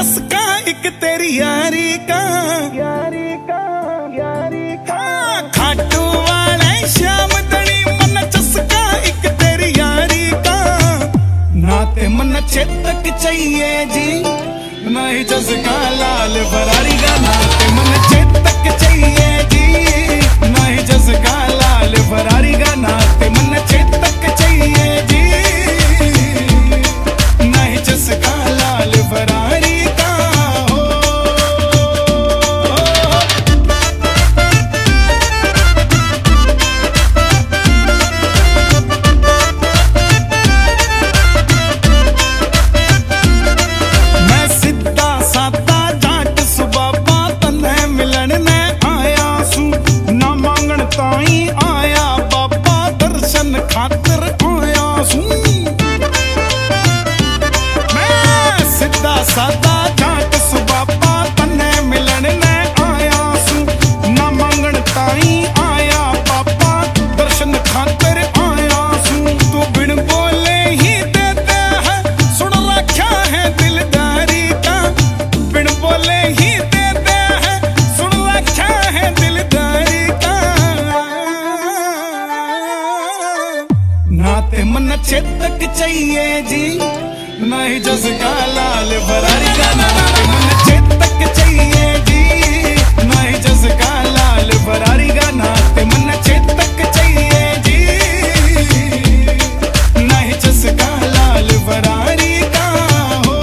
चस्का एक तेरी यारी का खाटू वाले श्याम दणी मन चस्का एक तेरी यारी का नाते मन चेतक चाहिए जी नहीं चस्का लाल फरारी का नाते मन चेतक चाहिए जी नहीं चस्का लाल फरारी का नाते मन चेतक चाहिए जी नहीं चस्का लाल फरारी का मैं सिद्धा सादा जाट सुबाबा तने मिलन ने आया सू ना मांगण ताई आया बाबा दर्शन खातिर आया सू मैं सिद्धा सादा जाट सुबाबा तने मिलन ने आया सू ना मांगण ताई आया बाबा दर्शन खातिर आया सू तू बिन बोले ही देता है सुन रखा है दिलदारी का बिन बोले ही देता है सुन रखा है दिलदारी का नाते मन चेतक चाहिए जी नहीं जसका लाल फरारी का नाते मन चेतक चाहिए जी नहीं जसका लाल फरारी का नाते मन चेतक चाहिए जी नहीं जसका लाल फरारी का हो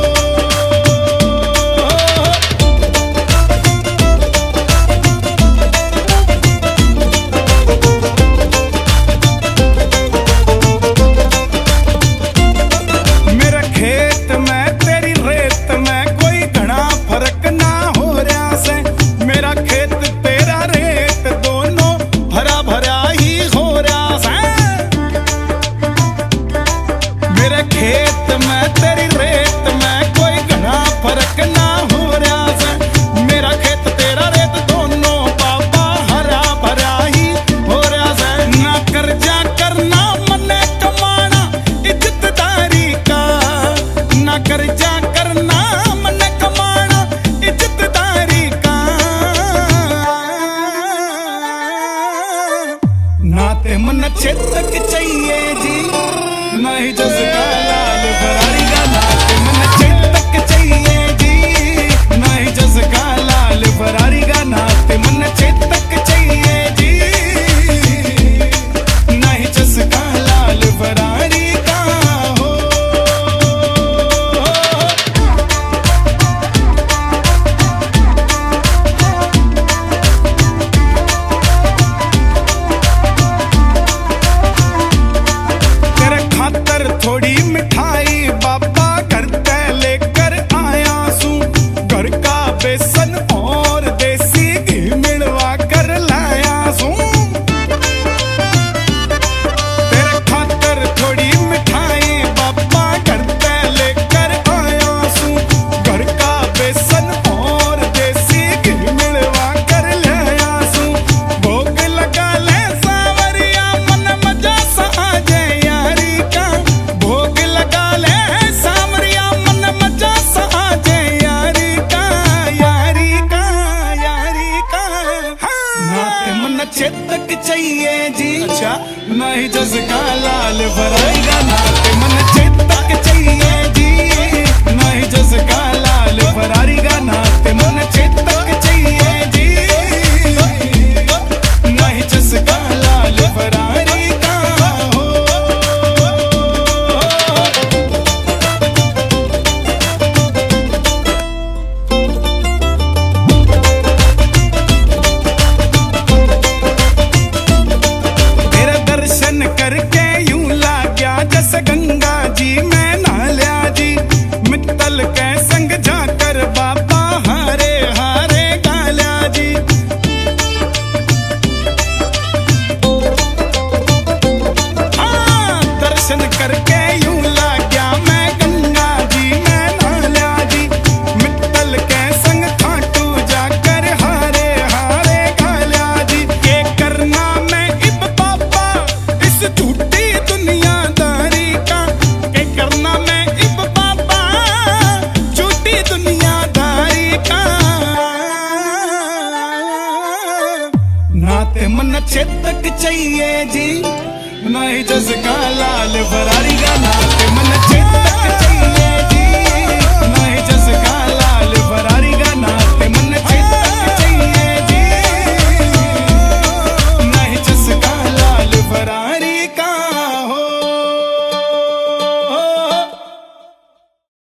मेरा खेत में तेरी रेत में कोई घना फर्क ना हो रहा से मेरा खेत तेरा रेत दोनों भरा भरा ही हो रहा से मेरे खेत में तेरी रेत में कोई घना फर्क ना हो रहा से मेरा खेत तेरा रेत दोनों बाबा हरा भरा ही हो रहा से ना कर्जा करना मने कमाना इज्जतदारी का ना कर्जा करना मन कमाना इज्जतदारी का नाते मन चेतक चाहिए जी नहीं जसका लाल फरारी का नाते मन चेतक चाहिए जी नहीं जसका लाल फरारी का नाते मन चेतक चाहिए जी नहीं जसका लाल फरारी का हो तेरे खातर थोड़ी मिठाई बाबा घर ते लेकर आया सू घर का बेसन और देसी घी मिलवा कर लाया सू तेरे खातर थोड़ी मिठाई बाबा घर ते लेकर आया सू घर का बेसन और देसी घी मिलवा कर लाया सू भोग लगा ले सावरिया मन मजा सा आ जाए यारी का भोग लगा ले सावरिया मन मजा सा आ जाए यारी का यारी का यारी का नाते मन चेतक चाहिए जी अच्छा नहीं जसका लाल फरारी का नाते मन चेतक चाहिए जी नहीं जसका लाल फरारी का नाते मन चेतक चाहिए जी नहीं जसका लाल फरारी का हो तेरे दर्शन करके यूं ला गया जैसे गंगा जी मैं नहा लिया जी मित्तल के संग चाहिए जी, नहीं जस का लाल फरारी का नाते मन चेतक